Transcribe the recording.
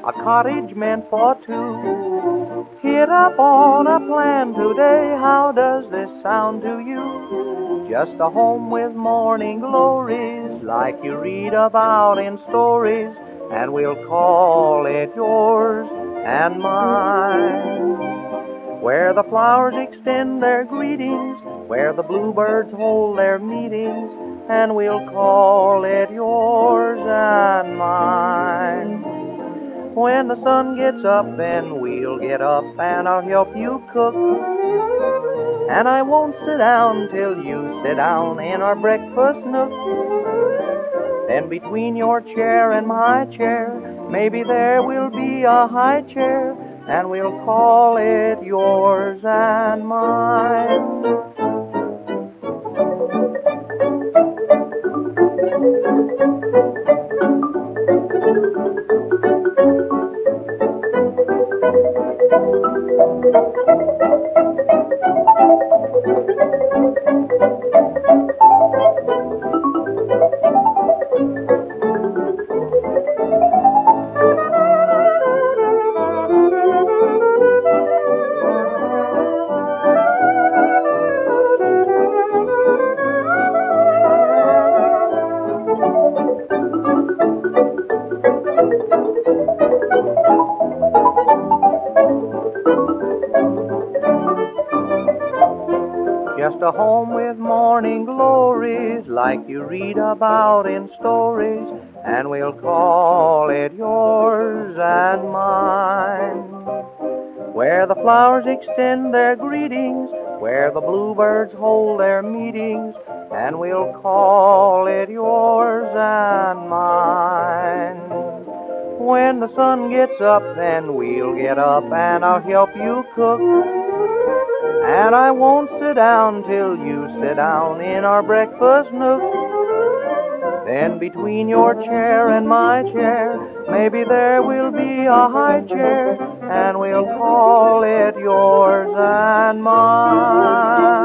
a cottage meant for two. Hit up on a plan today, how does this sound to you? Just a home with morning glories, like you read about in stories, and we'll call it yours and mine. Where the flowers extend their greetings, where the bluebirds hold their meetings, and we'll call it yours and mine. When the sun gets up, then we'll get up, and I'll help you cook. And I won't sit down till you sit down in our breakfast nook. Then between your chair and my chair, maybe there will be a high chair, and we'll call it yours and mine. Just a home with morning glories, like you read about in stories, and we'll call it yours and mine. Where the flowers extend their greetings, where the bluebirds hold their meetings, and we'll call it yours and mine. When the sun gets up, then we'll get up, and I'll help you cook. And I won't sit down till you sit down in our breakfast nook. Then between your chair and my chair, maybe there will be a high chair, and we'll call it yours and mine.